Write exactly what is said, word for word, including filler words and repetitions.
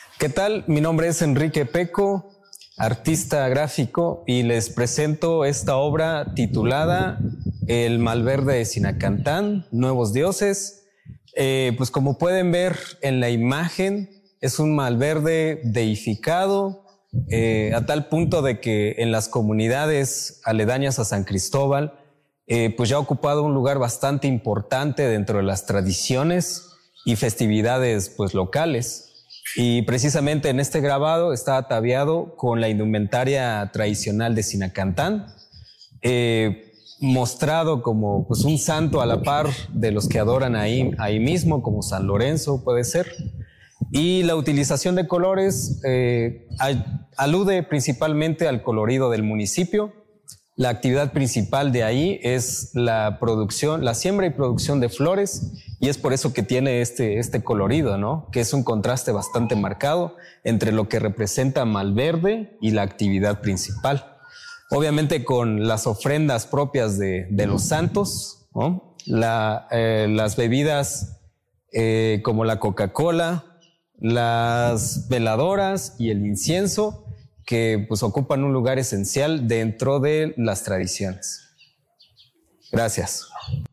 ¿Qué tal? Mi nombre es Enrique Peco, artista gráfico, y les presento esta obra titulada El Malverde de Sinacantán, Nuevos Dioses. Eh, pues como pueden ver en la imagen, es un malverde deificado, eh, a tal punto de que en las comunidades aledañas a San Cristóbal, eh, pues ya ha ocupado un lugar bastante importante dentro de las tradiciones y festividades pues locales. Y precisamente en este grabado está ataviado con la indumentaria tradicional de Sinacantán, eh, mostrado como pues, un santo a la par de los que adoran ahí, ahí mismo, como San Lorenzo puede ser. Y la utilización de colores eh, alude principalmente al colorido del municipio. La actividad principal de ahí es la producción, la siembra y producción de flores, y es por eso que tiene este, este colorido, ¿no? Que es un contraste bastante marcado entre lo que representa Malverde y la actividad principal. Obviamente con las ofrendas propias de, de los santos, ¿no? La, eh, las bebidas eh, como la Coca-Cola, las veladoras y el incienso, que pues ocupan un lugar esencial dentro de las tradiciones. Gracias.